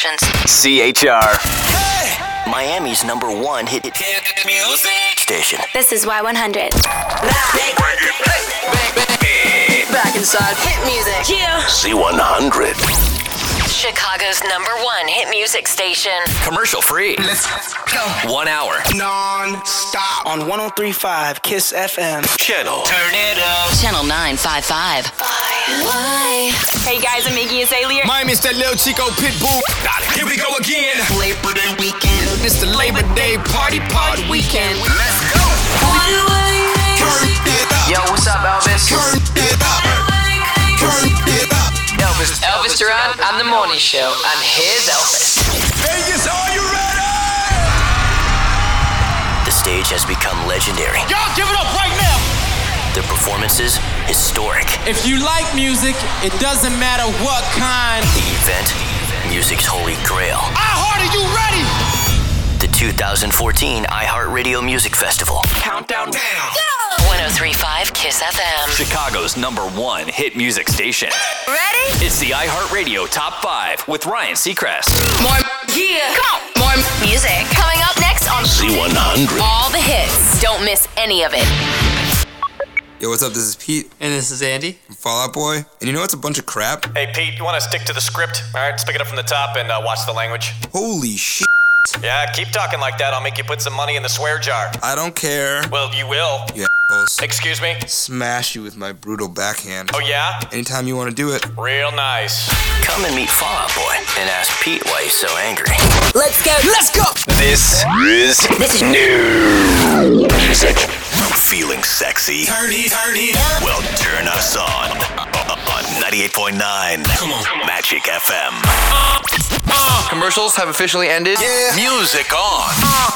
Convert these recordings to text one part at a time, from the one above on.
stations. CHR. Hey! Miami's #1 hit music station. This is Y100. Back inside. Hit music. Yeah. Z100. Chicago's #1 hit music station. Commercial free. Let's go. 1 hour. Non-stop. On 103.5 Kiss FM. Channel. Turn it up. Channel 955. Why? Hey guys, I'm Iggy Azalea. Miami's that little Chico Pitbull. Got it. Here we go again. Labor Day weekend. It's the Labor Day party weekend. Let's go. Turn it up. Yo, what's up, Elvis? Turn it up. Turn it up. Elvis Duran on The Morning Show. I'm his Elvis. Vegas, are you ready? The stage has become legendary. Y'all give it up right now. Their performances, historic. If you like music, it doesn't matter what kind. The event, music's holy grail. iHeart, are you ready? The 2014 iHeartRadio Music Festival. Countdown down. 103.5 Kiss FM. Chicago's #1 hit music station. Ready? It's the iHeartRadio Top 5 with Ryan Seacrest. More. Yeah. Come on. More. Music. Coming up next on Z100. All the hits. Don't miss any of it. Yo, what's up? This is Pete And this is Andy. from Fall Out Boy. And you know what's a bunch of crap? Hey, Pete, you want to stick to the script? All right, let's pick it up from the top and watch the language. Holy shit. Yeah, keep talking like that. I'll make you put some money in the swear jar. I don't care. Well, you will. You assholes. Excuse me? Smash you with my brutal backhand. Oh, yeah? Anytime you want to do it. Real nice. Come and meet Fall Out Boy and ask Pete why he's so angry. Let's go. Let's go. This is New music. Feeling sexy? Turn it up. Well, turn us on 98.9 Magic FM. Commercials have officially ended. Yeah. Music on.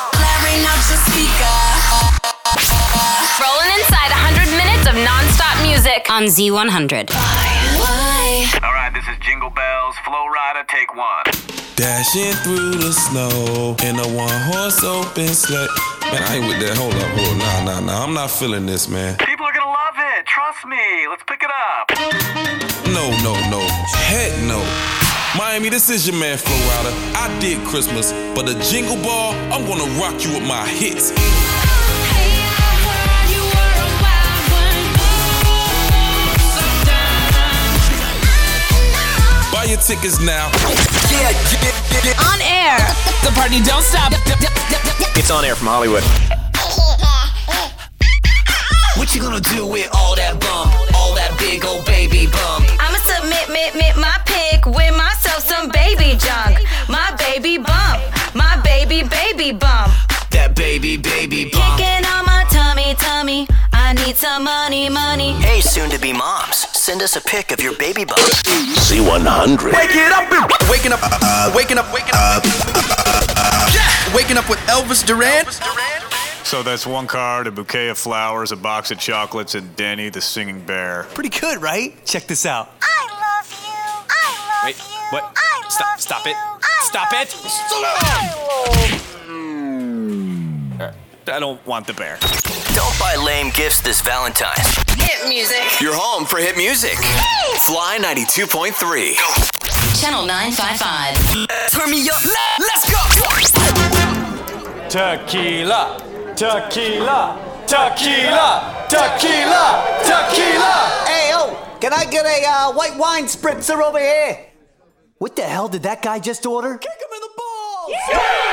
Rolling inside 100 minutes of non-stop music on Z100. All right, this is Jingle Bells, Flow Rider, take 1. Dashing through the snow in a one-horse open sleigh. Man, I ain't with that. Hold up. Nah. I'm not feeling this, man. People are gonna love it, trust me. Let's pick it up. No. Heck no. Miami, this is your man, Flow Rider. I did Christmas, but the Jingle Ball, I'm gonna rock you with my hits. Buy your tickets now. On air. The party don't stop. It's on air from Hollywood. What you gonna do with all that bump? All that big old baby bump? I'ma submit my pick with myself some baby junk. My baby bump. My baby bump. That baby bump. Kicking on my tummy. I need some money. Hey, soon-to-be moms, send us a pic of your baby bump. Z100. Waking up with Elvis Duran. So that's 1 card, a bouquet of flowers, a box of chocolates, and Danny the singing bear. Pretty good, right? Check this out. I love you. Wait, what? Stop it. Stop it. I don't want the bear. Don't buy lame gifts this Valentine's. Hit music. your home for hit music. Fly 92.3. Channel 955. Turn me up. Let's go. Tequila. Hey, can I get a white wine spritzer over here? What the hell did that guy just order? Kick him in the balls! Yeah!